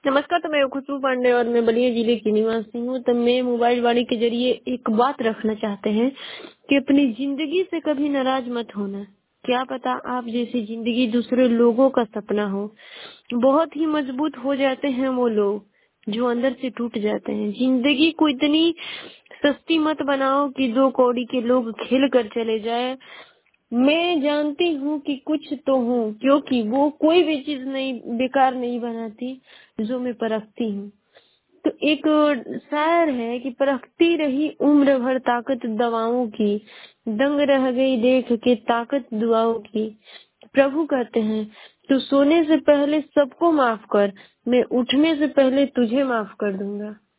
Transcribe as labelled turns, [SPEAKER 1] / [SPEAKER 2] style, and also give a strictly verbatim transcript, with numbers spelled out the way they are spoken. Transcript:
[SPEAKER 1] नमस्कार। तो मैं खुशबू पांडे और मैं बलिया जिले की निवासी हूँ। तो मैं मोबाइल वाणी के जरिए एक बात रखना चाहते हैं कि अपनी जिंदगी से कभी नाराज मत होना। क्या पता आप जैसी जिंदगी दूसरे लोगों का सपना हो। बहुत ही मजबूत हो जाते हैं वो लोग जो अंदर से टूट जाते हैं। जिंदगी को इतनी सस्ती मत बनाओ कि दो कौड़ी के लोग खेल कर चले जाए। मैं जानती हूँ कि कुछ तो हूँ, क्योंकि वो कोई भी चीज नहीं बेकार नहीं बनाती जो मैं परखती हूँ। तो एक शायर है कि परखती रही उम्र भर ताकत दवाओं की, दंग रह गई देख के ताकत दुआओं की। प्रभु कहते हैं तू सोने से पहले सबको माफ कर, मैं उठने से पहले तुझे माफ कर दूंगा।